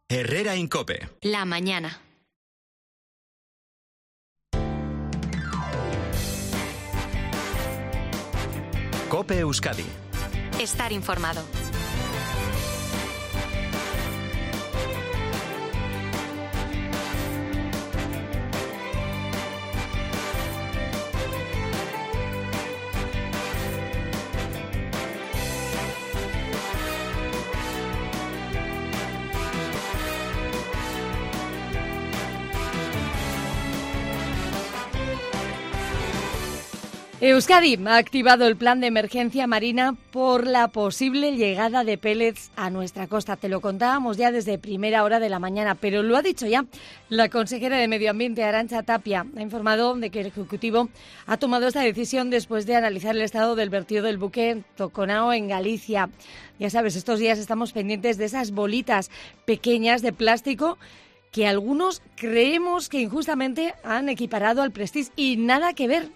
Herrera Incope. La mañana. COPE Euskadi. Estar informado. Euskadi ha activado el plan de emergencia marina por la posible llegada de pellets a nuestra costa. Te lo contábamos ya desde primera hora de la mañana, pero lo ha dicho ya la consejera de Medio Ambiente, Arantxa Tapia. Ha informado de que el Ejecutivo ha tomado esta decisión después de analizar el estado del vertido del buque Toconao en Galicia. Ya sabes, estos días estamos pendientes de esas bolitas pequeñas de plástico que algunos creemos que injustamente han equiparado al Prestige y nada que ver,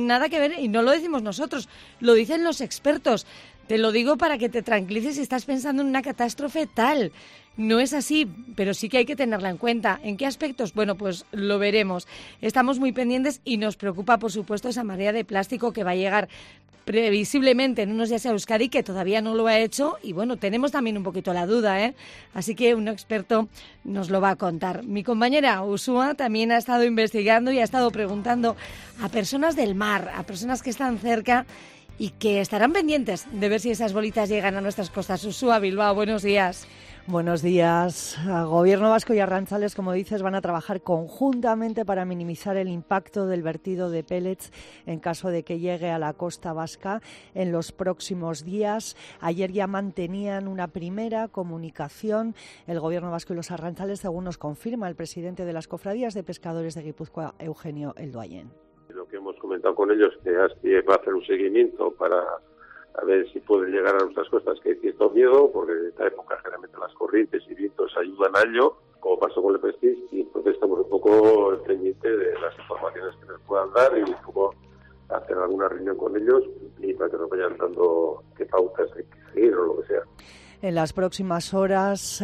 y no lo decimos nosotros, lo dicen los expertos. Te lo digo para que te tranquilices si estás pensando en una catástrofe tal. No es así, pero sí que hay que tenerla en cuenta. ¿En qué aspectos? Bueno, pues lo veremos. Estamos muy pendientes y nos preocupa, por supuesto, esa marea de plástico que va a llegar previsiblemente en unos días a Euskadi, que todavía no lo ha hecho. Y bueno, tenemos también un poquito la duda, ¿eh? Así que un experto nos lo va a contar. Mi compañera Uxue también ha estado investigando y ha estado preguntando a personas del mar, a personas que están cerca y que estarán pendientes de ver si esas bolitas llegan a nuestras costas. Uxue, Bilbao, buenos días. Buenos días. El Gobierno vasco y Arrantzales, como dices, van a trabajar conjuntamente para minimizar el impacto del vertido de pellets en caso de que llegue a la costa vasca en los próximos días. Ayer ya mantenían una primera comunicación el Gobierno vasco y los Arrantzales, según nos confirma el presidente de las cofradías de pescadores de Guipúzcoa, Eugenio Elduayen. Lo que hemos comentado con ellos, que ASTI va a hacer un seguimiento para a ver si puede llegar a nuestras costas, que hay cierto miedo, porque en esta época generalmente las corrientes y vientos ayudan a ello, como pasó con el Prestige, y entonces estamos un poco pendientes de las informaciones que nos puedan dar y un poco hacer alguna reunión con ellos y para que nos vayan dando qué pautas hay que seguir o lo que sea. En las próximas horas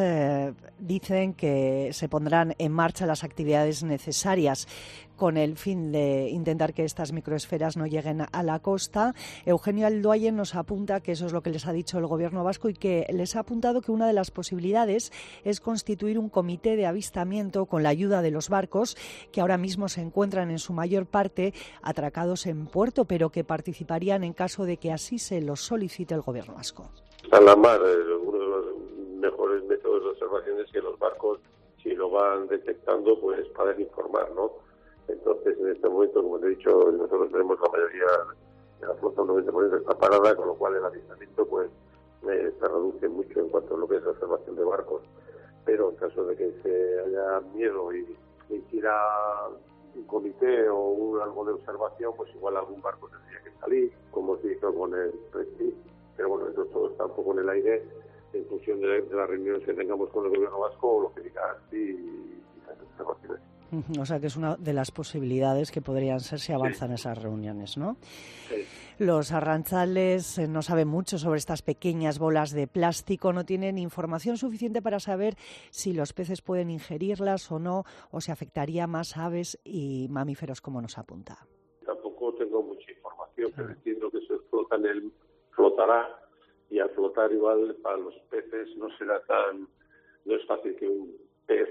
dicen que se pondrán en marcha las actividades necesarias con el fin de intentar que estas microesferas no lleguen a la costa. Eugenio Elduayen nos apunta que eso es lo que les ha dicho el Gobierno vasco y que les ha apuntado que una de las posibilidades es constituir un comité de avistamiento con la ayuda de los barcos que ahora mismo se encuentran en su mayor parte atracados en puerto, pero que participarían en caso de que así se los solicite el Gobierno vasco. Está en la mar, uno de los mejores métodos de observación es que los barcos, si lo van detectando, pues pueden informar, ¿no? Entonces, en este momento, como te he dicho, nosotros tenemos la mayoría de la flota, un 90% está parada, con lo cual el avistamiento pues se reduce mucho en cuanto a lo que es la observación de barcos. Pero en caso de que se haya miedo y quiera un comité o algo de observación, pues igual algún barco tendría que salir, como se hizo con el Prestige. Pero bueno, eso todo está un poco en el aire en función de las reuniones que tengamos con el Gobierno vasco o lo que diga ASTI y las observaciones. O sea que es una de las posibilidades que podrían ser si avanzan esas reuniones, ¿no? Sí. Los arrantzales no saben mucho sobre estas pequeñas bolas de plástico, no tienen información suficiente para saber si los peces pueden ingerirlas o no, o si afectaría más a aves y mamíferos, como nos apunta. Tampoco tengo mucha información, pero entiendo que eso flotará, y al flotar igual para los peces no es fácil que un pez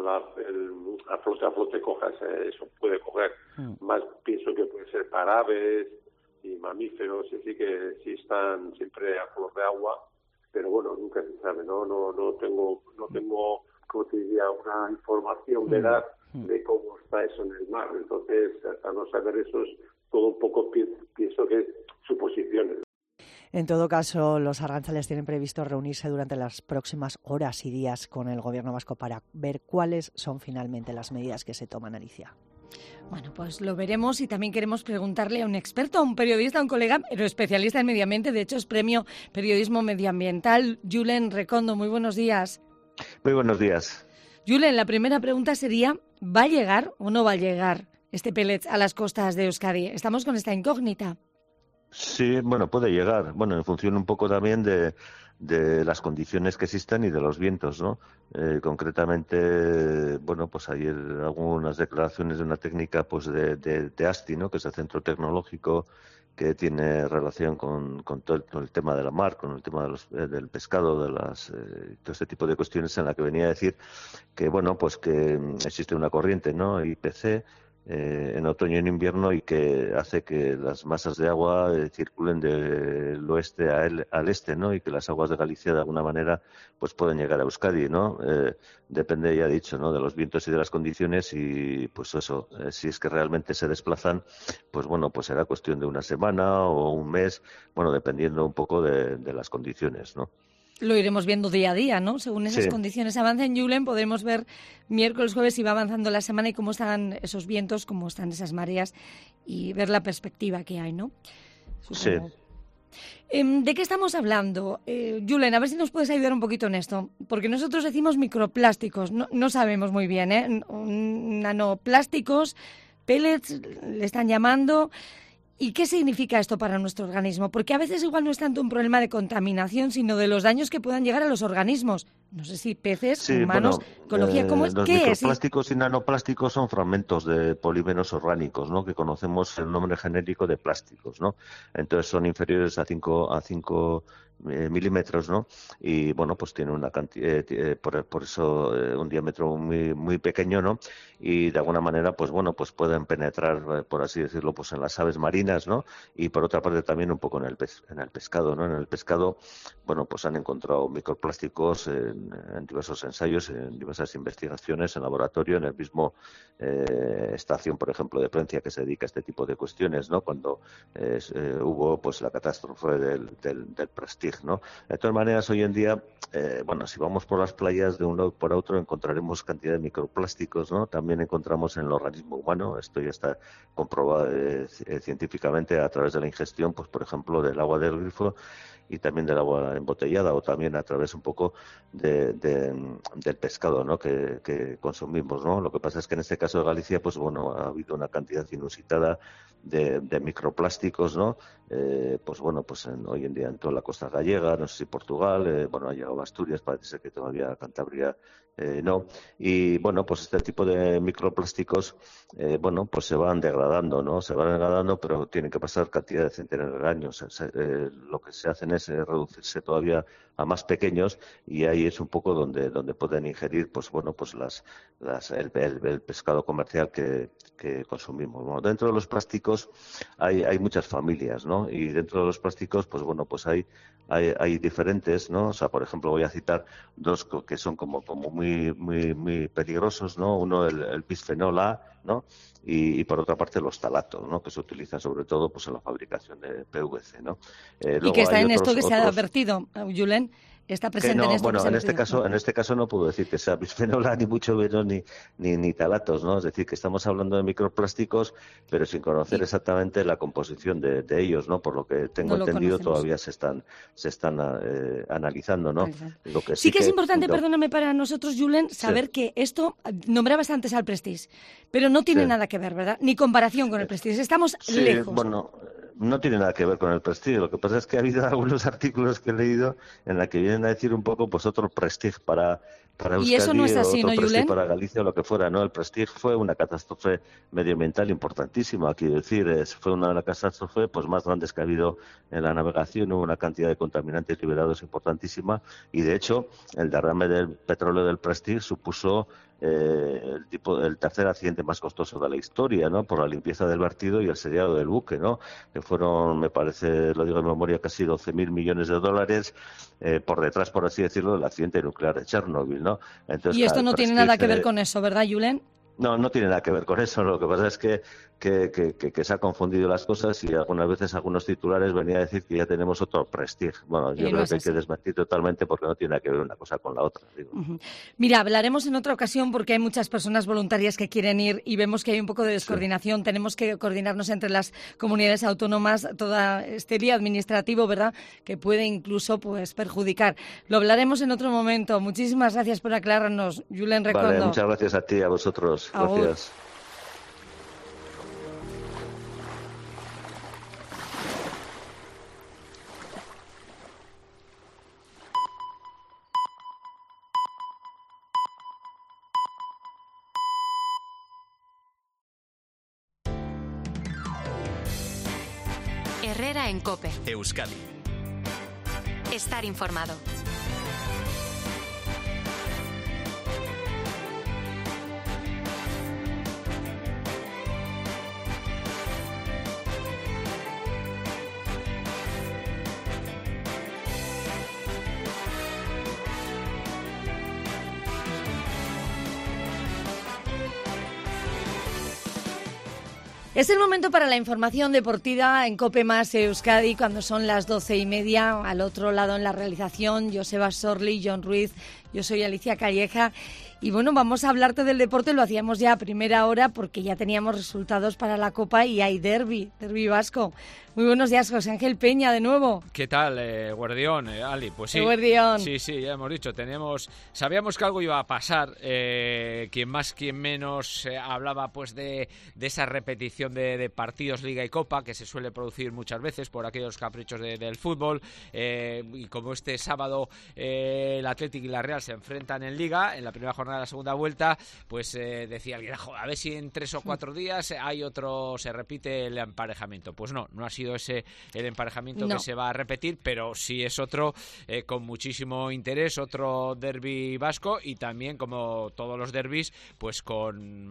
a flote coja eso, puede coger. Más pienso que puede ser para aves y mamíferos, y así que sí están siempre a flor de agua, pero bueno, nunca se sabe, no tengo como te diría, una información veraz de cómo está eso en el mar. Entonces, hasta no saber eso es todo un poco, pienso que es suposiciones. En todo caso, los arrantzales tienen previsto reunirse durante las próximas horas y días con el Gobierno vasco para ver cuáles son finalmente las medidas que se toman, Alicia. Bueno, pues lo veremos y también queremos preguntarle a un experto, a un periodista, a un colega, pero especialista en medio ambiente, de hecho es premio Periodismo Medioambiental, Julen Recondo. Muy buenos días. Muy buenos días. Julen, la primera pregunta sería, ¿va a llegar o no va a llegar este pellet a las costas de Euskadi? Estamos con esta incógnita. Sí, bueno, puede llegar. Bueno, en función un poco también de de las condiciones que existen y de los vientos, ¿no? Concretamente, bueno, pues hay algunas declaraciones de una técnica pues de ASTI, ¿no? Que es el Centro Tecnológico que tiene relación con todo el tema de la mar, con el tema del pescado, todo este tipo de cuestiones, en la que venía a decir que, bueno, pues que existe una corriente, ¿no? IPC, en otoño y en invierno, y que hace que las masas de agua circulen del oeste al este, ¿no? Y que las aguas de Galicia de alguna manera pues pueden llegar a Euskadi, ¿no? Depende, ya he dicho, ¿no? De los vientos y de las condiciones, y pues eso, si es que realmente se desplazan, pues bueno, pues será cuestión de una semana o un mes, bueno, dependiendo un poco de las condiciones, ¿no? Lo iremos viendo día a día, ¿no? Según esas condiciones avancen, Julen, podremos ver miércoles, jueves, si va avanzando la semana y cómo están esos vientos, cómo están esas mareas, y ver la perspectiva que hay, ¿no? Supongo. Sí. ¿De qué estamos hablando? Julen, a ver si nos puedes ayudar un poquito en esto, porque nosotros decimos microplásticos, no sabemos muy bien, ¿eh? Nanoplásticos, pellets, le están llamando. ¿Y qué significa esto para nuestro organismo? Porque a veces igual no es tanto un problema de contaminación, sino de los daños que puedan llegar a los organismos. No sé si peces, humanos, ecología, ¿cómo es? Los ¿Qué microplásticos y nanoplásticos son fragmentos de polímeros orgánicos, ¿no? Que conocemos el nombre genérico de plásticos, ¿no? Entonces son inferiores a 5 milímetros, ¿no? Y bueno, pues tiene una cantidad, por eso un diámetro muy muy pequeño, ¿no? Y de alguna manera, pues bueno, pues pueden penetrar, por así decirlo, pues en las aves marinas, ¿no? Y por otra parte también un poco en el pescado, ¿no? En el pescado, bueno, pues han encontrado microplásticos en diversos ensayos, en diversas investigaciones en laboratorio, en el mismo estación, por ejemplo, de Plencia, que se dedica a este tipo de cuestiones, ¿no? Cuando hubo pues la catástrofe del Prestige, ¿no? De todas maneras, hoy en día, bueno, si vamos por las playas de un lado por otro, encontraremos cantidad de microplásticos, ¿no? También encontramos en el organismo humano, esto ya está comprobado científicamente a través de la ingestión, pues por ejemplo, del agua del grifo y también del agua embotellada, o también a través un poco del pescado, ¿no? que consumimos, ¿no? Lo que pasa es que en este caso de Galicia, pues bueno, ha habido una cantidad inusitada de microplásticos, ¿no? Pues bueno, pues hoy en día en toda la costa gallega, no sé si Portugal, bueno, ha llegado a Asturias, parece ser que todavía Cantabria no. Y bueno, pues este tipo de microplásticos, bueno, pues se van degradando, ¿no? Se van degradando, pero tienen que pasar cantidad de centenares de años. Lo que se hacen es reducirse todavía a más pequeños, y ahí es un poco donde pueden ingerir, pues bueno, pues el pescado comercial que consumimos. Bueno, dentro de los plásticos hay muchas familias, ¿no? Y dentro de los plásticos, pues bueno, pues hay diferentes, ¿no? O sea, por ejemplo, voy a citar dos que son como muy peligrosos, ¿no? Uno, el bisfenol A, ¿no? Y por otra parte los talatos, ¿no? Que se utilizan sobre todo pues en la fabricación de PVC, ¿no? Y que está en esto que se ha advertido, Julen. Está presente en esto. Bueno, en este caso no puedo decir que sea bisfenol A, ni mucho menos ni talatos, ¿no? Es decir, que estamos hablando de microplásticos, pero sin conocer exactamente la composición de ellos, ¿no? Por lo que tengo entendido, todavía se están analizando, ¿no? Lo que sí que es importante, perdóname, para nosotros, Julen, saber que esto, nombrabas antes al Prestige, pero no tiene nada que ver, ¿verdad? Ni comparación con el Prestige, estamos lejos. Bueno, no tiene nada que ver con el Prestige. Lo que pasa es que ha habido algunos artículos que he leído en la que vienen a decir un poco, pues otro Prestige para Euskadi, y eso no es así, otro ¿no, Prestige Julen? para Galicia o lo que fuera, ¿no? El Prestige fue una catástrofe medioambiental importantísima, quiero decir, fue una de las catástrofes pues más grandes que ha habido en la navegación, hubo una cantidad de contaminantes liberados importantísima, y de hecho el derrame del petróleo del Prestige supuso el tercer accidente más costoso de la historia, ¿no? Por la limpieza del vertido y el sellado del buque, ¿no? Que fueron, me parece, lo digo en memoria, casi 12.000 millones de dólares por detrás, por así decirlo, del accidente nuclear de Chernobyl, ¿no? Entonces, y esto no tiene nada que ver con eso, ¿verdad, Julen? No tiene nada que ver con eso. Lo que pasa es que se ha confundido las cosas, y algunas veces algunos titulares venían a decir que ya tenemos otro Prestige. Bueno, yo creo que hay que desmentir totalmente, porque no tiene nada que ver una cosa con la otra. Digo. Mira, hablaremos en otra ocasión, porque hay muchas personas voluntarias que quieren ir y vemos que hay un poco de descoordinación. Sí. Tenemos que coordinarnos entre las comunidades autónomas, todo este lío administrativo, ¿verdad?, que puede incluso pues perjudicar. Lo hablaremos en otro momento. Muchísimas gracias por aclararnos, Julen Recondo. Vale, muchas gracias a ti y a vosotros. Gracias. Herrera en COPE. Euskadi. Estar informado. Es el momento para la información deportiva en COPE más Euskadi, cuando son las 12:30. Al otro lado en la realización, Joseba Sorli, John Ruiz, yo soy Alicia Calleja. Y bueno, vamos a hablarte del deporte, lo hacíamos ya a primera hora porque ya teníamos resultados para la Copa y hay derbi vasco. Muy buenos días, José Ángel Peña, de nuevo. ¿Qué tal, Guardión, Ali? Pues sí, Guardión. Sí, ya hemos dicho, sabíamos que algo iba a pasar. Quien más, quien menos hablaba pues de esa repetición de partidos Liga y Copa que se suele producir muchas veces por aquellos caprichos del fútbol. Y como este sábado el Athletic y la Real se enfrentan en Liga, en la primera jornada de la segunda vuelta, pues decía alguien, a ver si en 3 o 4 días se repite el emparejamiento. Pues no ha sido ese el emparejamiento que se va a repetir, pero sí es otro con muchísimo interés, otro derbi vasco, y también, como todos los derbis, pues con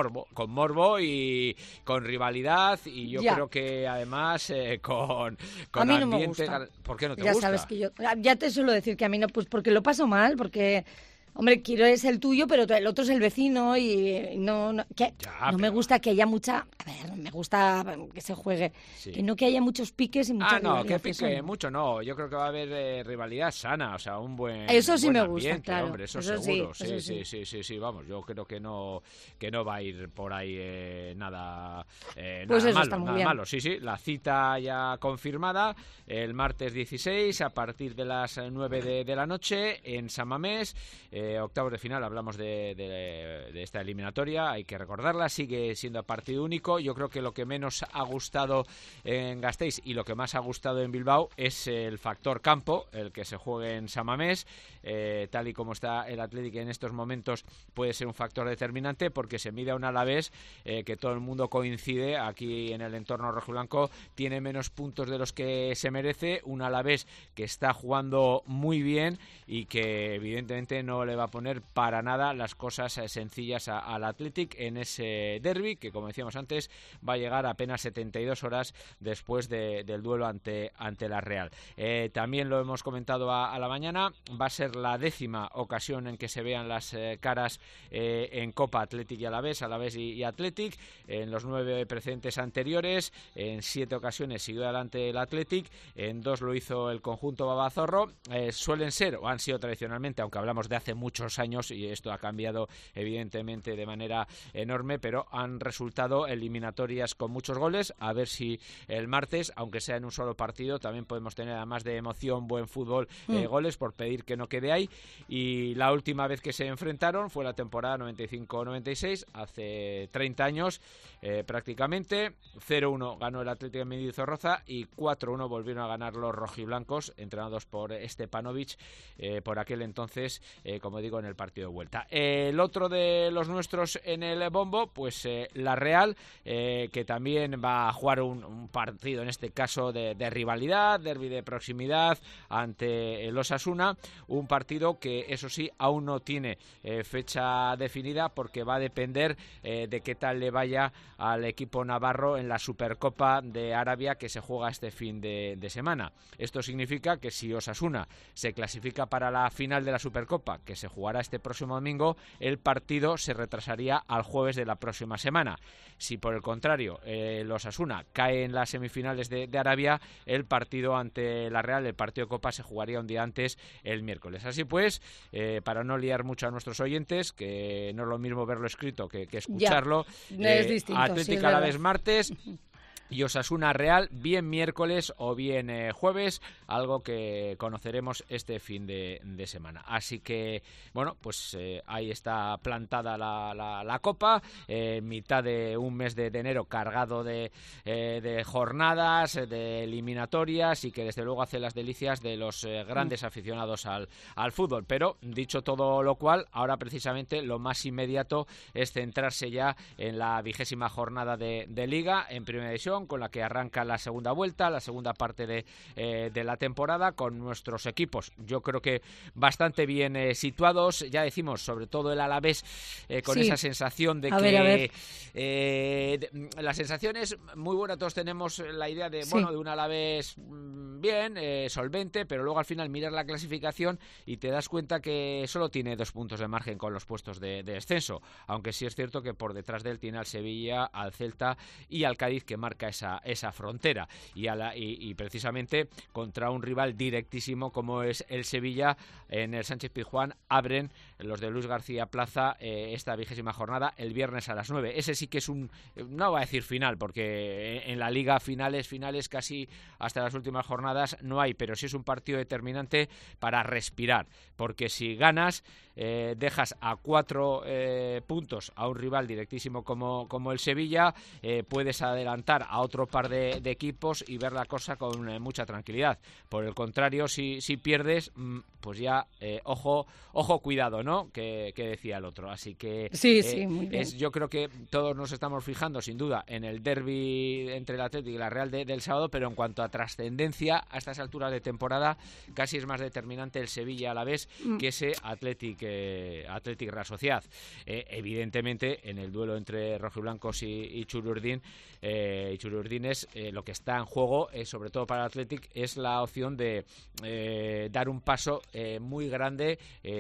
morbo y con rivalidad, y yo creo que además con a mí ambiente. No me gusta. ¿Por qué no te gusta? Ya sabes que yo ya te suelo decir que a mí no, pues porque lo paso mal, porque hombre, quiero es el tuyo, pero el otro es el vecino y no me gusta que haya mucha... A ver, me gusta que se juegue. Sí. Que no que haya muchos piques y mucha rivalidad. Que pique mucho, no. Yo creo que va a haber rivalidad sana, o sea, un buen Eso sí buen me gusta, ambiente, claro. Hombre, eso seguro. Sí, vamos, yo creo que no va a ir por ahí nada pues nada eso malo, está muy nada bien. malo. Sí, la cita ya confirmada el martes 16 a partir de las 9 de la noche en San Mamés. Octavos de final, hablamos de esta eliminatoria, hay que recordarla, sigue siendo partido único. Yo creo que lo que menos ha gustado en Gasteiz y lo que más ha gustado en Bilbao es el factor campo, el que se juegue en San Mamés. Tal y como está el Athletic en estos momentos, puede ser un factor determinante porque se mide a un Alavés que todo el mundo coincide aquí en el entorno rojiblanco, tiene menos puntos de los que se merece, un Alavés que está jugando muy bien y que evidentemente no le va a poner para nada las cosas sencillas al Athletic en ese derbi, que como decíamos antes va a llegar apenas 72 horas después del duelo ante la Real. También lo hemos comentado a la mañana, va a ser la 10ª ocasión en que se vean las caras en Copa Athletic y Alavés y Athletic. En los 9 precedentes anteriores, en 7 ocasiones siguió adelante el Athletic, en 2 lo hizo el conjunto babazorro. Suelen ser, o han sido tradicionalmente, aunque hablamos de hace muchos años y esto ha cambiado evidentemente de manera enorme, pero han resultado eliminatorias con muchos goles. A ver si el martes, aunque sea en un solo partido, también podemos tener, además de emoción, buen fútbol, goles, por pedir que no quede ahí. Y la última vez que se enfrentaron fue la temporada 95-96, hace 30 años prácticamente. 0-1 ganó el Atlético de Mendizorroza y 4-1 volvieron a ganar los rojiblancos, entrenados por Stepanovic, por aquel entonces, como digo, en el partido de vuelta. El otro de los nuestros en el bombo, pues la Real, que también va a jugar un partido, en este caso de rivalidad, derbi de proximidad ante el Osasuna, un partido que eso sí aún no tiene fecha definida porque va a depender de qué tal le vaya al equipo navarro en la Supercopa de Arabia que se juega este fin de semana. Esto significa que si Osasuna se clasifica para la final de la Supercopa, que se jugará este próximo domingo, el partido se retrasaría al jueves de la próxima semana. Si por el contrario el Osasuna cae en las semifinales de Arabia, el partido ante la Real, el partido de Copa, se jugaría un día antes, el miércoles. Así pues, para no liar mucho a nuestros oyentes, que no es lo mismo verlo escrito que escucharlo, es distinto, Atlético sí, Alavés martes y Osasuna Real bien miércoles o bien jueves, algo que conoceremos este fin de semana. Así que, bueno, pues ahí está plantada la Copa, mitad de un mes de enero cargado de jornadas, de eliminatorias, y que desde luego hace las delicias de los grandes aficionados al fútbol. Pero, dicho todo lo cual, ahora precisamente lo más inmediato es centrarse ya en la 20ª jornada de Liga, en Primera División, ilusión con la que arranca la segunda vuelta, la segunda parte de la temporada, con nuestros equipos, yo creo que bastante bien situados. Ya decimos, sobre todo el Alavés, con esa sensación de la sensación es muy buena. Todos tenemos la idea de un Alavés bien, solvente, pero luego al final miras la clasificación y te das cuenta que solo tiene 2 puntos de margen con los puestos de descenso, aunque sí es cierto que por detrás de él tiene al Sevilla, al Celta y al Cádiz, que marca esa frontera, y precisamente contra un rival directísimo como es el Sevilla en el Sánchez-Pizjuán abren los de Luis García Plaza esta 20ª jornada el viernes a las 9. Ese sí que es no voy a decir final, porque en la Liga finales casi hasta las últimas jornadas no hay, pero sí es un partido determinante para respirar, porque si ganas dejas a 4 puntos a un rival directísimo como el Sevilla, puedes adelantar a otro par de equipos y ver la cosa con mucha tranquilidad. Por el contrario, si pierdes, pues ya ojo, cuidado, ¿no? Que decía el otro. Así que muy bien. Yo creo que todos nos estamos fijando sin duda en el derbi entre el Atlético y la Real del sábado, pero en cuanto a trascendencia a estas alturas de temporada casi es más determinante el Sevilla a la vez que ese Athletic Real Sociedad. Evidentemente en el duelo entre rojiblancos y Chururdín, es lo que está en juego, sobre todo para el Athletic, es la opción de dar un paso muy grande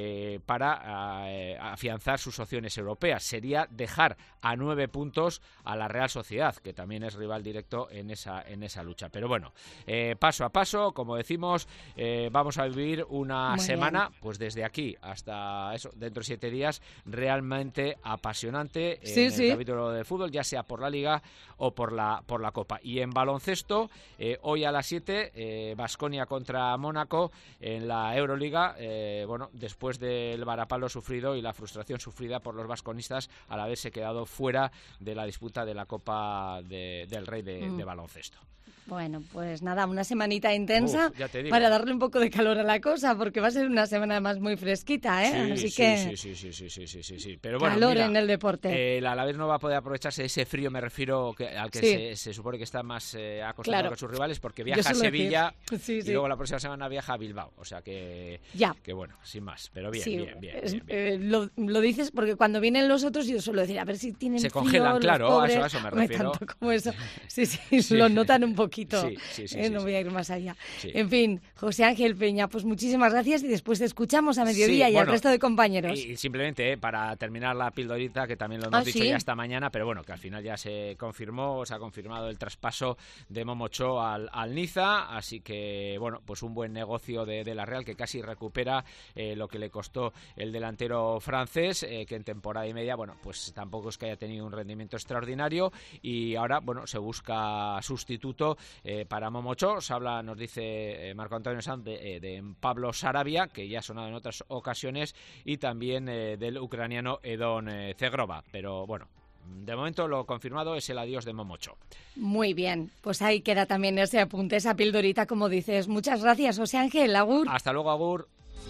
para afianzar sus opciones europeas. Sería dejar a 9 puntos a la Real Sociedad, que también es rival directo en esa lucha. Pero bueno, paso a paso, como decimos, vamos a vivir una semana, pues desde aquí hasta dentro de 7 días, realmente apasionante en el capítulo de fútbol, ya sea por la Liga o por la Copa. Y en baloncesto, hoy a las 7, Baskonia contra Mónaco en la Euroliga. Después del varapalo sufrido y la frustración sufrida por los basconistas al haberse quedado fuera de la disputa de la Copa del Rey de baloncesto. Bueno, pues nada, una semanita intensa para darle un poco de calor a la cosa, porque va a ser una semana además muy fresquita, ¿eh? Sí. Pero bueno, calor en el deporte. El Alavés no va a poder aprovecharse de ese frío, me refiero al que se supone que está más acostumbrado con sus rivales, porque viaja a Sevilla y luego la próxima semana viaja a Bilbao. O sea que bueno, sin más, pero bien. Lo dices porque cuando vienen los otros yo suelo decir, a ver si tienen se frío, congelan, claro, pobres, a eso me refiero. Tanto como eso. Sí, lo notan un poquito. No voy a ir más allá. En fin, José Ángel Peña, pues muchísimas gracias y después te escuchamos a mediodía y al resto de compañeros. Y simplemente para terminar la pildorita, que también lo hemos dicho ya esta mañana, pero bueno, que al final ya se ha confirmado el traspaso de Momo Cho al Niza, así que bueno, pues un buen negocio de la Real, que casi recupera lo que le costó el delantero francés, que en temporada y media, bueno, pues tampoco es que haya tenido un rendimiento extraordinario, y ahora, bueno, se busca sustituto para Momo Cho. Nos dice Marco Antonio Sanz de Pablo Sarabia, que ya ha sonado en otras ocasiones, y también del ucraniano Edon Zegrova. Pero bueno, de momento lo confirmado es el adiós de Momo Cho. Muy bien, pues ahí queda también ese apunte, esa pildorita, como dices. Muchas gracias, José Ángel. Agur. Hasta luego, agur.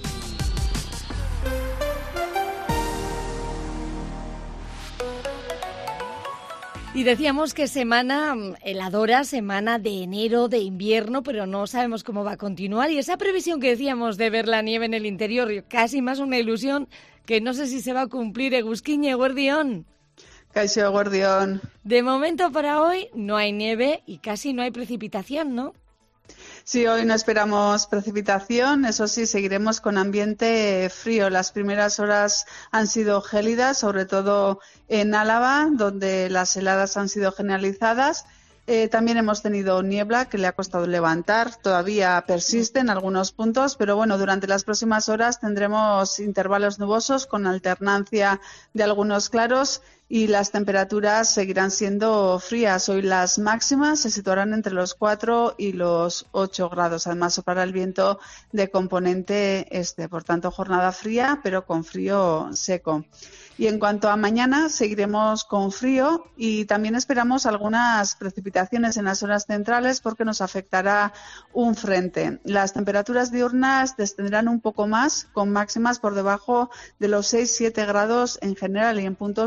Y decíamos que semana heladora, semana de enero, de invierno, pero no sabemos cómo va a continuar. Y esa previsión que decíamos de ver la nieve en el interior, casi más una ilusión que no sé si se va a cumplir. Egusquiñe, Guardión. Kaixo, Guardión. De momento para hoy no hay nieve y casi no hay precipitación, ¿no? Sí, hoy no esperamos precipitación, eso sí, seguiremos con ambiente frío. Las primeras horas han sido gélidas, sobre todo en Álava, donde las heladas han sido generalizadas. También hemos tenido niebla que le ha costado levantar, todavía persiste en algunos puntos, pero bueno, durante las próximas horas tendremos intervalos nubosos con alternancia de algunos claros y las temperaturas seguirán siendo frías. Hoy las máximas se situarán entre los 4 y los 8 grados. Además, soplará el viento de componente este. Por tanto, jornada fría, pero con frío seco. Y en cuanto a mañana, seguiremos con frío y también esperamos algunas precipitaciones en las horas centrales porque nos afectará un frente. Las temperaturas diurnas descenderán un poco más, con máximas por debajo de los 6-7 grados en general y en puntos del interior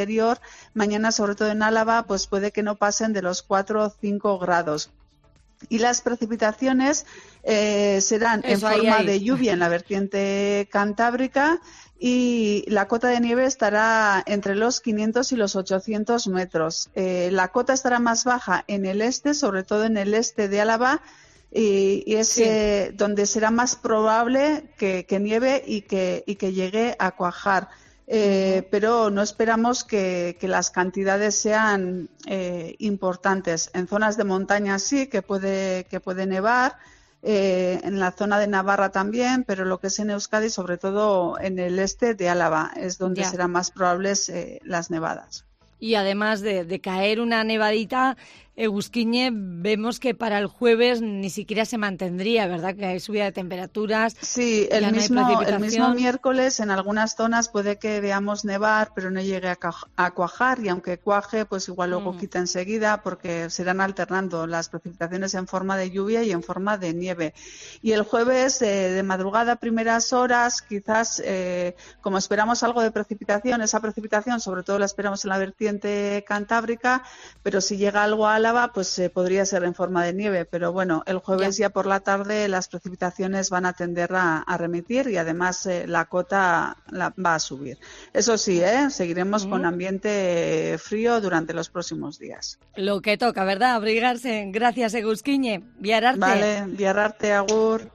interior, mañana sobre todo en Álava, pues puede que no pasen de los 4 o 5 grados. Y las precipitaciones serán en forma de lluvia en la vertiente cantábrica y la cota de nieve estará entre los 500 y los 800 metros. La cota estará más baja en el este, sobre todo en el este de Álava, y es donde será más probable que nieve y que llegue a cuajar. Pero no esperamos que las cantidades sean importantes. En zonas de montaña sí que puede nevar, en la zona de Navarra también, pero lo que es en Euskadi, sobre todo en el este de Álava, es donde serán más probables las nevadas. Y además de caer una nevadita, Egusquiñe, vemos que para el jueves ni siquiera se mantendría, ¿verdad? Que hay subida de temperaturas. Sí, el mismo miércoles en algunas zonas puede que veamos nevar, pero no llegue a cuajar, y aunque cuaje, pues igual luego quita enseguida, porque se irán alternando las precipitaciones en forma de lluvia y en forma de nieve. Y el jueves, de madrugada, primeras horas, quizás, como esperamos algo de precipitación, esa precipitación sobre todo la esperamos en la vertiente cantábrica, pero si llega algo a Álava, pues podría ser en forma de nieve, pero bueno, el jueves ya por la tarde las precipitaciones van a tender a remitir y además la cota va a subir. Eso sí, seguiremos con ambiente frío durante los próximos días. Lo que toca, ¿verdad? Abrigarse. Gracias, Egusquiñe. Biararte. Vale, biararte, agur.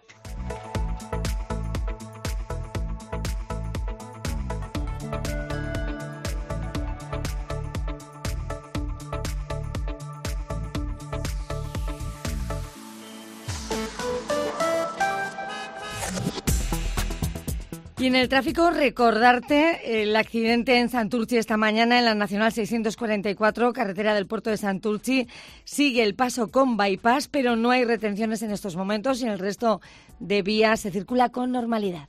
Y en el tráfico, recordarte el accidente en Santurtzi esta mañana en la Nacional 644, carretera del puerto de Santurtzi. Sigue el paso con bypass, pero no hay retenciones en estos momentos y en el resto de vías se circula con normalidad.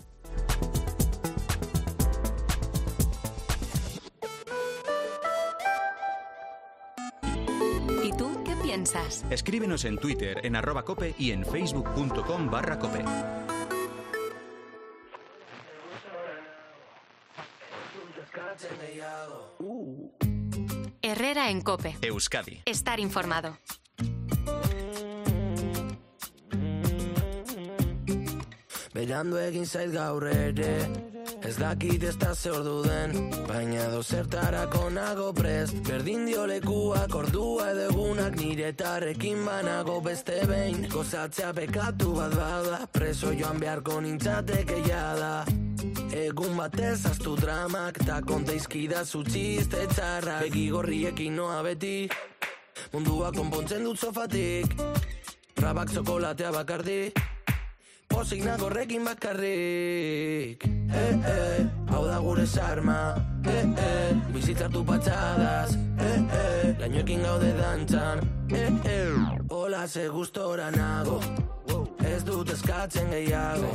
¿Y tú qué piensas? Escríbenos en Twitter, en @cope y en facebook.com/cope. Herrera en COPE. Euskadi. Estar informado. Berandu egin zait gaur ere, ez dakit ez da ze ordu den, baina dozertarako nago prest, berdin dio lekuak, ordua edo egunak, niretarrekin banago beste behin, gozatzea pekatu bat bada, preso joan beharko nintzateke jada. Egun batez aztu dramak, ta konteizkida zutxizte txarrak, begi gorriekin noa beti, mundua konpontzen dut sofatik, trabak zokolatea bakardi, pozik nagorrekin bakarrik. Hau da gure sarma, bizitzartu patxadas, lainoekin gaude dantzan, hola ze gustora nago, ez dut eskatzen gehiago.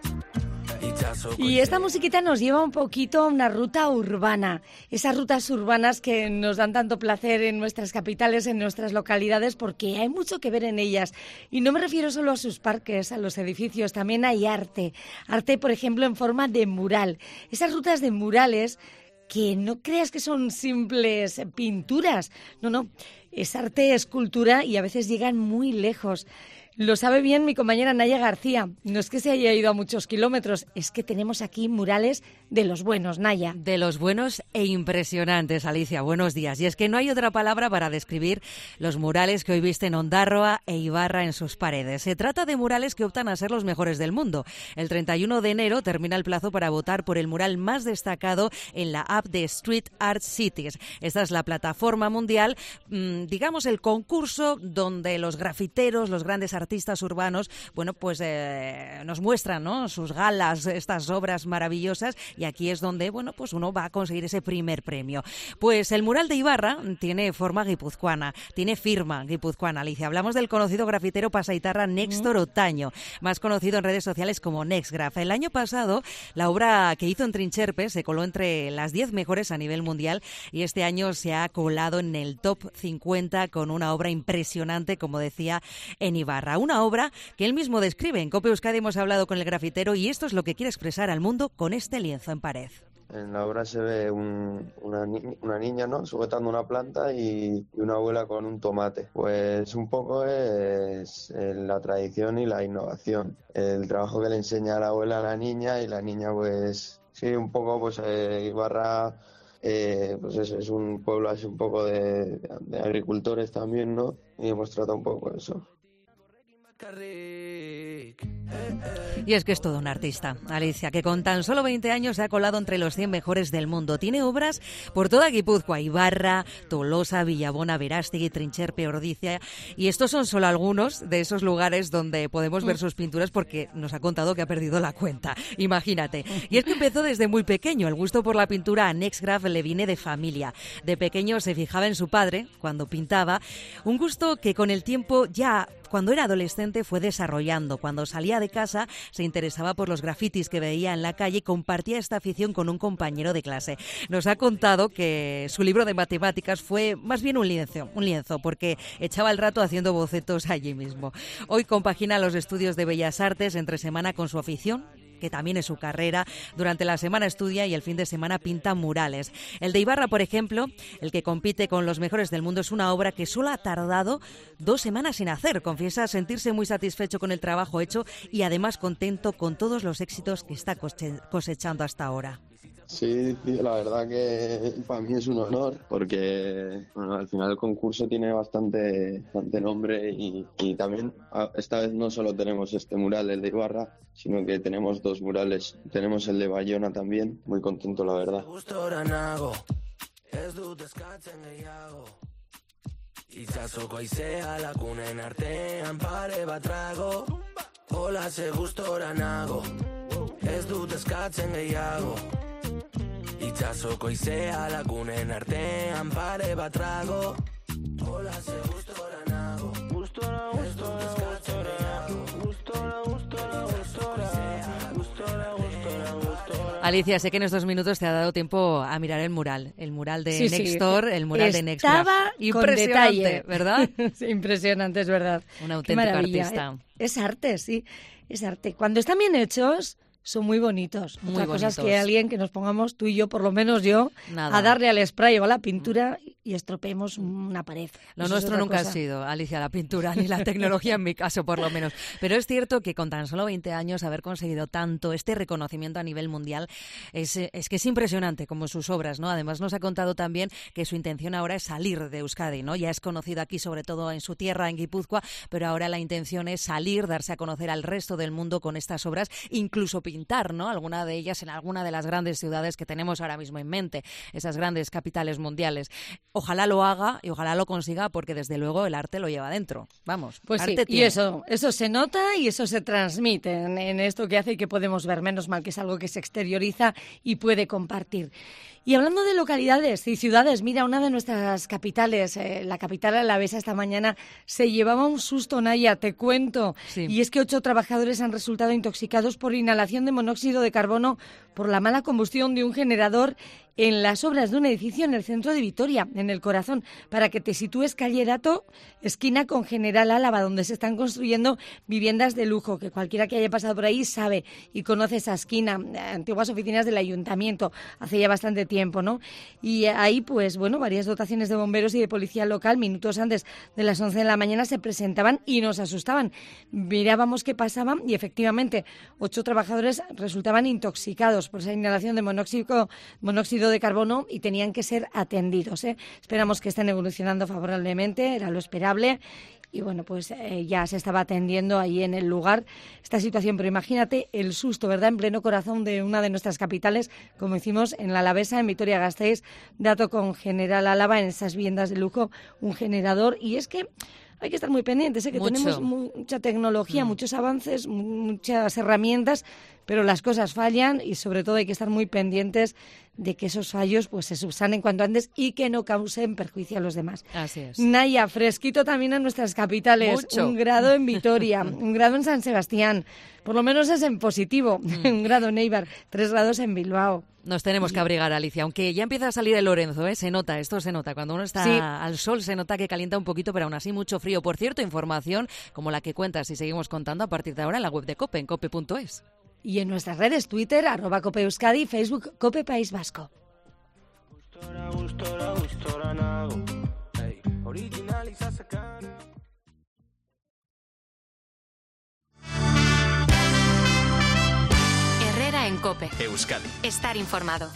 Y esta musiquita nos lleva un poquito a una ruta urbana, esas rutas urbanas que nos dan tanto placer en nuestras capitales, en nuestras localidades, porque hay mucho que ver en ellas. Y no me refiero solo a sus parques, a los edificios, también hay arte. Arte, por ejemplo, en forma de mural. Esas rutas de murales que no creas que son simples pinturas. No, es arte, es cultura y a veces llegan muy lejos. Lo sabe bien mi compañera Naya García. No es que se haya ido a muchos kilómetros, es que tenemos aquí murales de los buenos, Naya. De los buenos e impresionantes, Alicia. Buenos días. Y es que no hay otra palabra para describir los murales que hoy visten Ondarroa e Ibarra en sus paredes. Se trata de murales que optan a ser los mejores del mundo. El 31 de enero termina el plazo para votar por el mural más destacado en la app de Street Art Cities. Esta es la plataforma mundial, digamos el concurso donde los grafiteros, los grandes artistas urbanos, bueno, pues nos muestran, ¿no?, sus galas, estas obras maravillosas, y aquí es donde, bueno, pues uno va a conseguir ese primer premio. Pues el mural de Ibarra tiene forma guipuzcoana, tiene firma guipuzcoana, Alicia. Hablamos del conocido grafitero pasaitarra Néstor Otaño, más conocido en redes sociales como Nexgraf. El año pasado, la obra que hizo en Trincherpe se coló entre las 10 mejores a nivel mundial y este año se ha colado en el top 50 con una obra impresionante, como decía, en Ibarra. Una obra que él mismo describe. En COPE Euskadi hemos hablado con el grafitero y esto es lo que quiere expresar al mundo con este lienzo en pared. En la obra se ve una niña, ¿no?, sujetando una planta y una abuela con un tomate. Pues un poco es la tradición y la innovación. El trabajo que le enseña la abuela a la niña y la niña, pues sí, un poco, pues Ibarra, pues es un pueblo así un poco de agricultores también, ¿no? Y hemos tratado un poco eso. Y es que es todo un artista, Alicia, que con tan solo 20 años se ha colado entre los 100 mejores del mundo. Tiene obras por toda Guipúzcoa, Ibarra, Tolosa, Villabona, Verástegui, Trincherpe, Ordizia. Y estos son solo algunos de esos lugares donde podemos ver sus pinturas, porque nos ha contado que ha perdido la cuenta. Imagínate. Y es que empezó desde muy pequeño. El gusto por la pintura a Next Graf le viene de familia. De pequeño se fijaba en su padre cuando pintaba. Un gusto que con el tiempo ya, cuando era adolescente, fue desarrollando. Cuando salía de casa se interesaba por los grafitis que veía en la calle y compartía esta afición con un compañero de clase. Nos ha contado que su libro de matemáticas fue más bien un lienzo, porque echaba el rato haciendo bocetos allí mismo. Hoy compagina los estudios de Bellas Artes entre semana con su afición, que también es su carrera. Durante la semana estudia y el fin de semana pinta murales. El de Ibarra, por ejemplo, el que compite con los mejores del mundo, es una obra que solo ha tardado 2 semanas en hacer. Confiesa sentirse muy satisfecho con el trabajo hecho y además contento con todos los éxitos que está cosechando hasta ahora. Sí, la verdad que para mí es un honor, porque bueno, al final el concurso tiene bastante nombre y también esta vez no solo tenemos este mural, el de Ibarra, sino que tenemos 2 murales. Tenemos el de Bayona también, muy contento la verdad. Itsasoko izea lagunen artean pare bat trago. Hola, ze gustora nago. Gustora. Alicia, sé que en estos minutos te ha dado tiempo a mirar el mural de Nextor, el mural de Next Graf. Estaba impresionante, con detalle, ¿verdad? Sí, impresionante, es verdad. Un auténtico artista. Es arte, sí, es arte. Cuando están bien hechos, son muy bonitos. Muy Otra cosa es bonitos. que alguien que nos pongamos, tú y yo, por lo menos yo, Nada. a darle al spray o a la pintura y estropeemos una pared. Lo Eso nuestro es otra nunca cosa. ha sido, Alicia, la pintura ni la tecnología, en mi caso por lo menos. Pero es cierto que con tan solo 20 años haber conseguido tanto, este reconocimiento a nivel mundial, es que es impresionante como sus obras, ¿no? Además nos ha contado también que su intención ahora es salir de Euskadi, ¿no? Ya es conocido aquí sobre todo en su tierra, en Guipúzcoa, pero ahora la intención es salir, darse a conocer al resto del mundo con estas obras, incluso pintar, ¿no? Alguna de ellas en alguna de las grandes ciudades que tenemos ahora mismo en mente, esas grandes capitales mundiales. Ojalá lo haga y ojalá lo consiga, porque desde luego el arte lo lleva dentro. Vamos, Pues sí, arte y tiene. eso se nota y eso se transmite en esto que hace y que podemos ver. Menos mal que es algo que se exterioriza y puede compartir. Y hablando de localidades y ciudades, mira, una de nuestras capitales, la capital alavesa, esta mañana se llevaba un susto, Naya, te cuento. Sí. Y es que 8 trabajadores han resultado intoxicados por inhalación de monóxido de carbono por la mala combustión de un generador en las obras de un edificio en el centro de Vitoria, en el corazón. Para que te sitúes, calle Dato, esquina con General Álava, donde se están construyendo viviendas de lujo, que cualquiera que haya pasado por ahí sabe y conoce esa esquina, antiguas oficinas del ayuntamiento, hace ya bastante tiempo, ¿no? Y ahí, pues bueno, varias dotaciones de bomberos y de policía local, minutos antes de las 11 de la mañana, se presentaban y nos asustaban. Mirábamos qué pasaba y efectivamente 8 trabajadores resultaban intoxicados por esa inhalación de monóxido de carbono y tenían que ser atendidos, ¿eh? Esperamos que estén evolucionando favorablemente, era lo esperable. Y bueno, pues ya se estaba atendiendo ahí en el lugar esta situación. Pero imagínate el susto, ¿verdad? En pleno corazón de una de nuestras capitales, como hicimos en la Alavesa, en Vitoria-Gasteiz, Dato con General Álava, en esas viviendas de lujo, un generador. Y es que hay que estar muy pendientes, ¿eh? Que tenemos mucha tecnología, muchos avances, muchas herramientas, pero las cosas fallan y sobre todo hay que estar muy pendientes de que esos fallos pues se subsanen cuanto antes y que no causen perjuicio a los demás. Así es. Naya, fresquito también en nuestras capitales. Mucho. 1 grado en Vitoria, 1 grado en San Sebastián. Por lo menos es en positivo. 1 grado en Eibar, 3 grados en Bilbao. Nos tenemos que abrigar, Alicia, aunque ya empieza a salir el Lorenzo, ¿eh? Se nota, esto se nota. Cuando uno está Sí. al sol se nota que calienta un poquito, pero aún así mucho frío. Por cierto, información como la que cuentas y seguimos contando a partir de ahora en la web de COPE, en cope.es. y en nuestras redes Twitter, @CopeEuskadi, Facebook, Cope País Vasco. Herrera en Cope. Euskadi. Estar informado.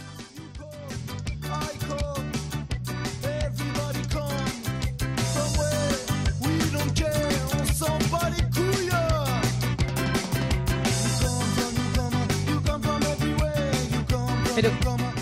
Pero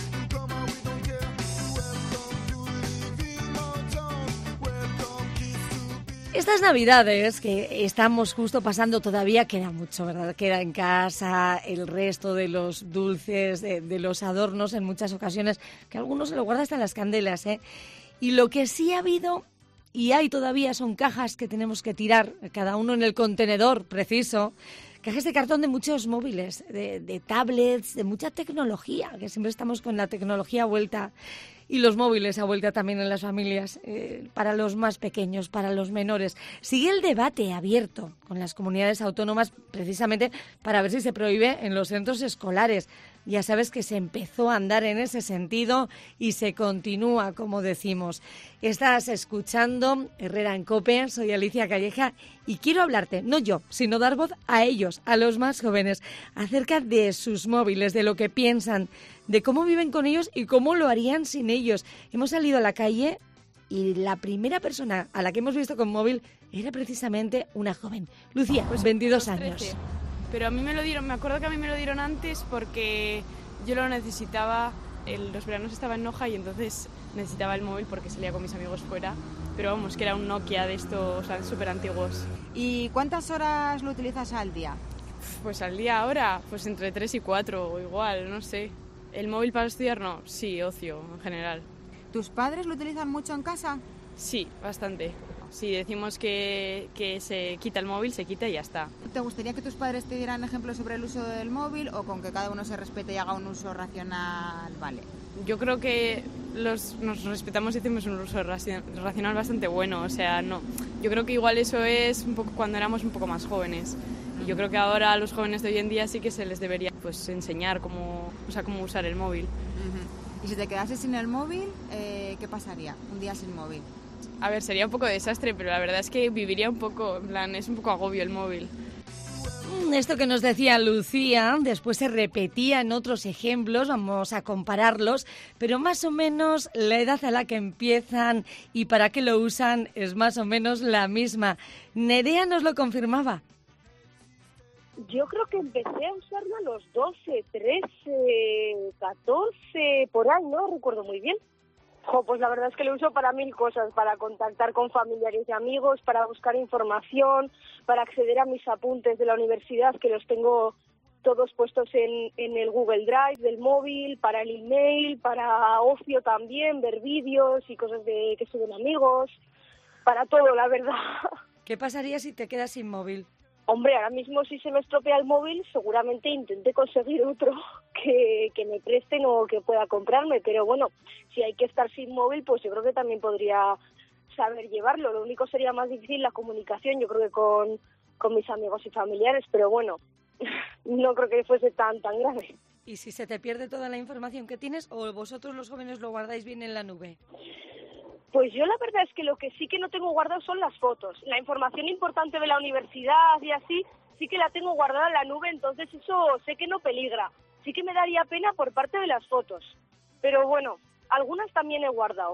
estas Navidades que estamos justo pasando todavía queda mucho, ¿verdad? Queda en casa el resto de los dulces, de los adornos en muchas ocasiones, que algunos se lo guardan hasta en las candelas, ¿eh? Y lo que sí ha habido y hay todavía son cajas que tenemos que tirar, cada uno en el contenedor preciso. Cajas de cartón de muchos móviles, de tablets, de mucha tecnología, que siempre estamos con la tecnología a vuelta y los móviles a vuelta también en las familias, para los más pequeños, para los menores. Sigue el debate abierto con las comunidades autónomas precisamente para ver si se prohíbe en los centros escolares. Ya sabes que se empezó a andar en ese sentido y se continúa, como decimos. Estás escuchando Herrera en Cope, soy Alicia Calleja y quiero hablarte, no yo, sino dar voz a ellos, a los más jóvenes, acerca de sus móviles, de lo que piensan, de cómo viven con ellos y cómo lo harían sin ellos. Hemos salido a la calle y la primera persona a la que hemos visto con móvil era precisamente una joven, Lucía, pues 22 años. Pero a mí me acuerdo que a mí me lo dieron antes porque yo lo necesitaba, los veranos estaba en Noja y entonces necesitaba el móvil porque salía con mis amigos fuera, pero vamos, que era un Nokia de estos, o sea, súper antiguos. ¿Y cuántas horas lo utilizas al día? Pues al día ahora, pues entre 3 y 4 o igual, no sé. ¿El móvil para estudiar? No, sí, ocio en general. ¿Tus padres lo utilizan mucho en casa? Sí, bastante. Si decimos que se quita el móvil, se quita y ya está. ¿Te gustaría que tus padres te dieran ejemplos sobre el uso del móvil o con que cada uno se respete y haga un uso racional, vale? Yo creo que nos respetamos y hacemos un uso racional bastante bueno, o sea, no. Yo creo que igual eso es un poco cuando éramos un poco más jóvenes. Y yo creo que ahora a los jóvenes de hoy en día sí que se les debería pues enseñar cómo usar el móvil. Y si te quedases sin el móvil, ¿qué pasaría? Un día sin móvil. A ver, sería un poco desastre, pero la verdad es que viviría un poco, en plan, es un poco agobio el móvil. Esto que nos decía Lucía, después se repetía en otros ejemplos, vamos a compararlos, pero más o menos la edad a la que empiezan y para qué lo usan es más o menos la misma. Nerea nos lo confirmaba. Yo creo que empecé a usarlo a los 12, 13, 14, por ahí, no recuerdo muy bien. Pues la verdad es que lo uso para 1000 cosas, para contactar con familiares y amigos, para buscar información, para acceder a mis apuntes de la universidad, que los tengo todos puestos en el Google Drive del móvil, para el email, para ocio también, ver vídeos y cosas que suben amigos, para todo, la verdad. ¿Qué pasaría si te quedas sin móvil? Hombre, ahora mismo si se me estropea el móvil, seguramente intente conseguir otro que me presten o que pueda comprarme. Pero bueno, si hay que estar sin móvil, pues yo creo que también podría saber llevarlo. Lo único sería más difícil la comunicación, yo creo que con mis amigos y familiares. Pero bueno, no creo que fuese tan grave. ¿Y si se te pierde toda la información que tienes o vosotros los jóvenes lo guardáis bien en la nube? Pues yo la verdad es que lo que sí que no tengo guardado son las fotos. La información importante de la universidad y así, sí que la tengo guardada en la nube, entonces eso sé que no peligra. Sí que me daría pena por parte de las fotos. Pero bueno, algunas también he guardado.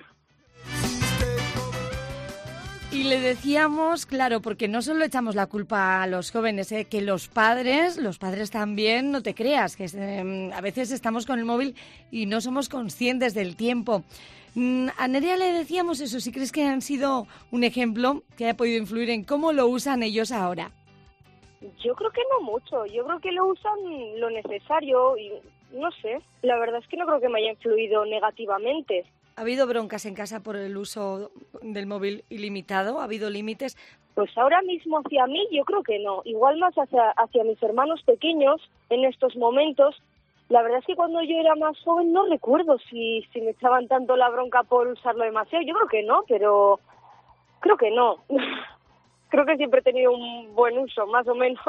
Y le decíamos, claro, porque no solo echamos la culpa a los jóvenes, que los padres también, no te creas, que a veces estamos con el móvil y no somos conscientes del tiempo. A Nerea le decíamos eso, si crees que han sido un ejemplo que haya podido influir en cómo lo usan ellos ahora. Yo creo que no mucho, yo creo que lo usan lo necesario y no sé, la verdad es que no creo que me haya influido negativamente. ¿Ha habido broncas en casa por el uso del móvil ilimitado? ¿Ha habido límites? Pues ahora mismo hacia mí yo creo que no, igual más hacia mis hermanos pequeños en estos momentos. La verdad es que cuando yo era más joven no recuerdo si me echaban tanto la bronca por usarlo demasiado. Yo creo que no, pero creo que no. Creo que siempre he tenido un buen uso, más o menos.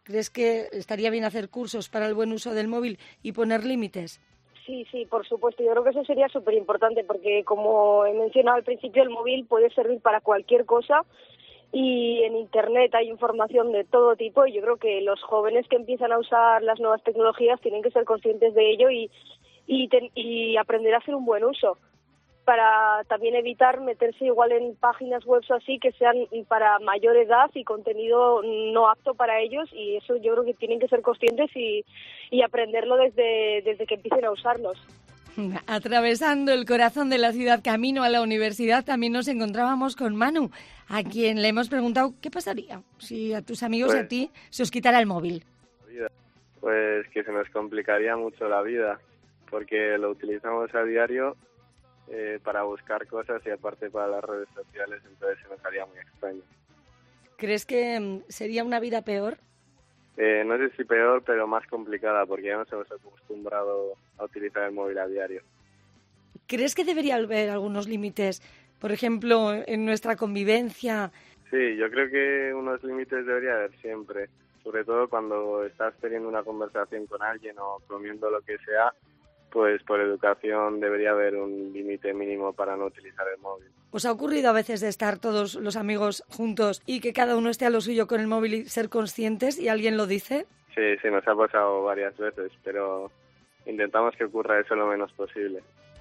¿Crees que estaría bien hacer cursos para el buen uso del móvil y poner límites? Sí, por supuesto. Yo creo que eso sería súper importante porque, como he mencionado al principio, el móvil puede servir para cualquier cosa y en Internet hay información de todo tipo y yo creo que los jóvenes que empiezan a usar las nuevas tecnologías tienen que ser conscientes de ello y aprender a hacer un buen uso, para también evitar meterse igual en páginas web así que sean para mayor edad y contenido no apto para ellos, y eso yo creo que tienen que ser conscientes y aprenderlo desde que empiecen a usarlos. Atravesando el corazón de la ciudad camino a la universidad también nos encontrábamos con Manu, a quien le hemos preguntado qué pasaría si a tus amigos y a ti se os quitara el móvil. Pues que se nos complicaría mucho la vida, porque lo utilizamos a diario para buscar cosas y aparte para las redes sociales, entonces se nos haría muy extraño. ¿Crees que sería una vida peor? No sé si peor, pero más complicada, porque ya nos hemos acostumbrado a utilizar el móvil a diario. ¿Crees que debería haber algunos límites, por ejemplo, en nuestra convivencia? Sí, yo creo que unos límites debería haber siempre, sobre todo cuando estás teniendo una conversación con alguien o comiendo lo que sea, pues por educación debería haber un límite mínimo para no utilizar el móvil. ¿Os ha ocurrido a veces de estar todos los amigos juntos y que cada uno esté a lo suyo con el móvil y ser conscientes y alguien lo dice? Sí, nos ha pasado varias veces, pero intentamos que ocurra eso lo menos posible.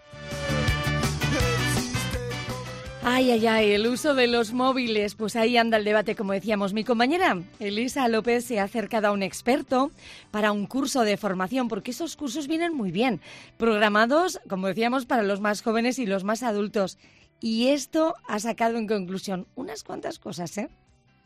Ay, el uso de los móviles, pues ahí anda el debate, como decíamos. Mi compañera Elisa López se ha acercado a un experto para un curso de formación, porque esos cursos vienen muy bien, programados, como decíamos, para los más jóvenes y los más adultos. Y esto ha sacado en conclusión unas cuantas cosas, ¿eh?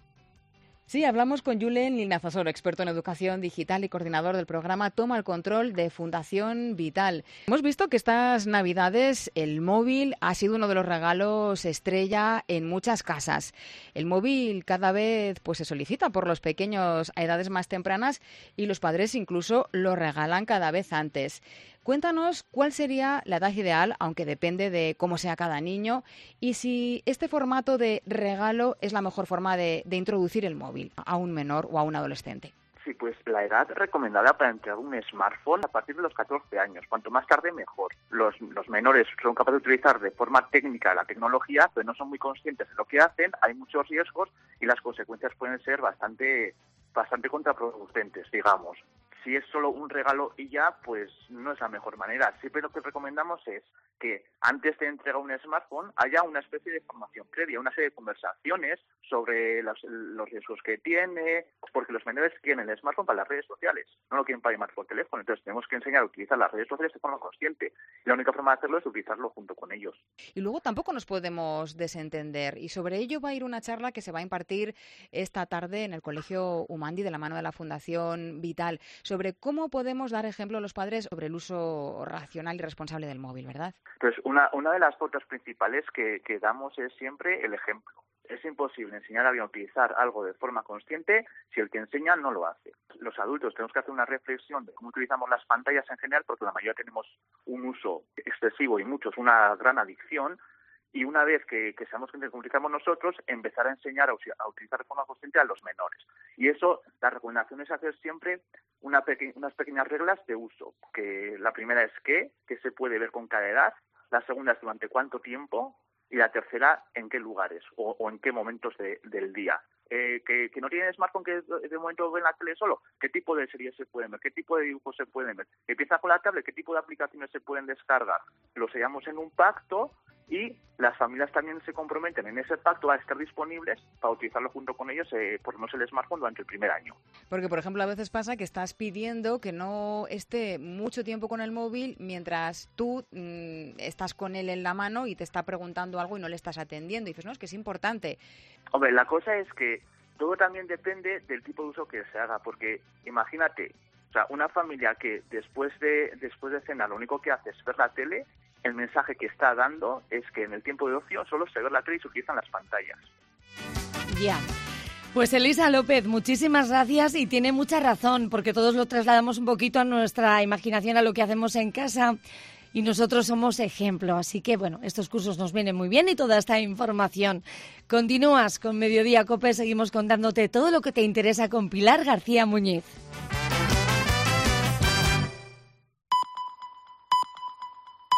Sí, hablamos con Julen Linazasoro, experto en educación digital y coordinador del programa Toma el Control de Fundación Vital. Hemos visto que estas Navidades el móvil ha sido uno de los regalos estrella en muchas casas. El móvil cada vez se solicita por los pequeños a edades más tempranas y los padres incluso lo regalan cada vez antes. Cuéntanos cuál sería la edad ideal, aunque depende de cómo sea cada niño, y si este formato de regalo es la mejor forma de introducir el móvil a un menor o a un adolescente. Sí, pues la edad recomendada para entregar un smartphone a partir de los 14 años. Cuanto más tarde, mejor. Los menores son capaces de utilizar de forma técnica la tecnología, pero no son muy conscientes de lo que hacen, hay muchos riesgos y las consecuencias pueden ser bastante contraproducentes, digamos. Si es solo un regalo y ya, pues no es la mejor manera. Siempre lo que recomendamos es que antes de entregar un smartphone haya una especie de formación previa, una serie de conversaciones sobre los riesgos que tiene, porque los menores quieren el smartphone para las redes sociales, no lo quieren para llamar por teléfono. Entonces tenemos que enseñar a utilizar las redes sociales de forma consciente. La única forma de hacerlo es utilizarlo junto con ellos. Y luego tampoco nos podemos desentender. Y sobre ello va a ir una charla que se va a impartir esta tarde en el Colegio Umandi de la mano de la Fundación Vital, sobre cómo podemos dar ejemplo a los padres sobre el uso racional y responsable del móvil, ¿verdad? Pues una de las pautas principales que damos es siempre el ejemplo. Es imposible enseñar a alguien a utilizar algo de forma consciente si el que enseña no lo hace. Los adultos tenemos que hacer una reflexión de cómo utilizamos las pantallas en general, porque la mayoría tenemos un uso excesivo y muchos una gran adicción. Y una vez que seamos gente que utilizamos nosotros, empezar a enseñar a utilizar de forma consciente a los menores. Y eso, la recomendación es hacer siempre unas pequeñas reglas de uso. Que la primera es qué se puede ver con cada edad, la segunda es durante cuánto tiempo, y la tercera, en qué lugares o en qué momentos del día. Que no tienen smartphone, que de momento ven la tele solo, qué tipo de series se pueden ver, qué tipo de dibujos se pueden ver. Empieza con la tablet, qué tipo de aplicaciones se pueden descargar. Lo sellamos en un pacto y las familias también se comprometen en ese pacto a estar disponibles para utilizarlo junto con ellos, por lo menos el smartphone durante el primer año. Porque, por ejemplo, a veces pasa que estás pidiendo que no esté mucho tiempo con el móvil mientras tú estás con él en la mano y te está preguntando algo y no le estás atendiendo. Y dices, no, es que es importante. Hombre, la cosa es que todo también depende del tipo de uso que se haga, porque imagínate, o sea, una familia que después de cenar lo único que hace es ver la tele, el mensaje que está dando es que en el tiempo de ocio solo se ve la tele y se utilizan las pantallas. Ya. Pues Elisa López, muchísimas gracias, y tiene mucha razón, porque todos lo trasladamos un poquito a nuestra imaginación, a lo que hacemos en casa. y nosotros somos ejemplo. Así que, bueno, estos cursos nos vienen muy bien y toda esta información. Continúas con Mediodía Cope, seguimos contándote todo lo que te interesa con Pilar García Muñiz.